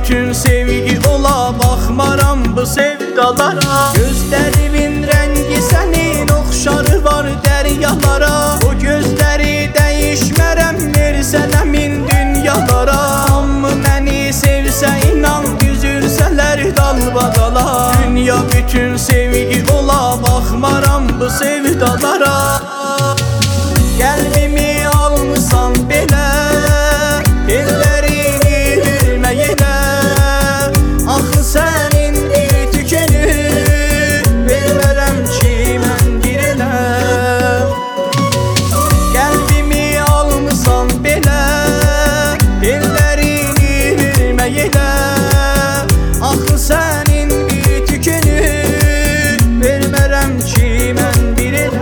bütün sevgi ola, baxmaram bu sevdalara. Gözlərimin rəngi sənin oxşarı var dəryalara. O gözləri dəyişmərəm versənə min dünyalara. Amma məni sevsə inan düzülsələr dalbadala. Dünya bütün sevgi ola, baxmaram bu sevdalara. Qəlbimi almısan belə, ellərini vermə elə. Axı sənin bir tükeni vermərəm ki mən bir elə. Qəlbimi almısan belə, ellərini vermə elə. Axı sənin bir tükeni vermərəm ki mən bir elə.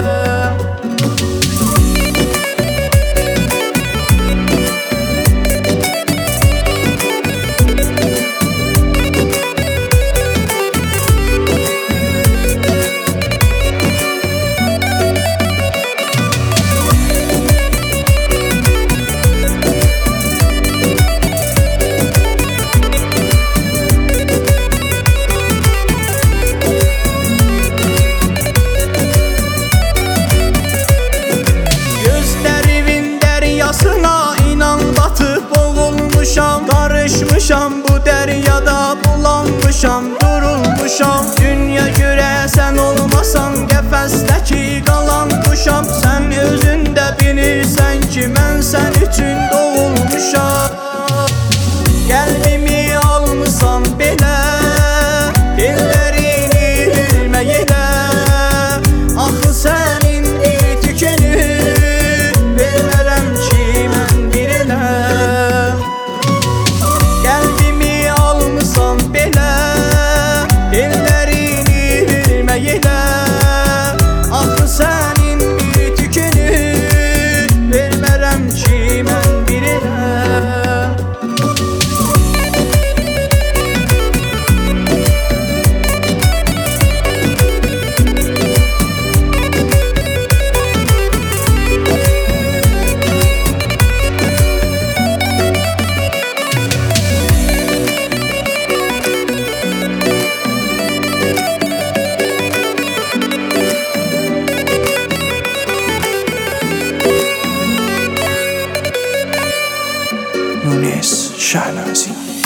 Qarışmışam bu dəryada, bulanmışam, durulmuşam. Dünya görə sən olmasan, qəfəsdəki qalan quşam. Sən özün də bilirsən ki, mən sən üçün doğulmuşam. Qəlbimi almısan belə, ellərini vermə elə. Axı sənin bir tükeni vermərəm ki mən bir elə. Qəlbimi almısan belə, ellərini vermə elə. Axı sənin bir tükeni vermərəm ki mən bir elə. یونس شهنازی.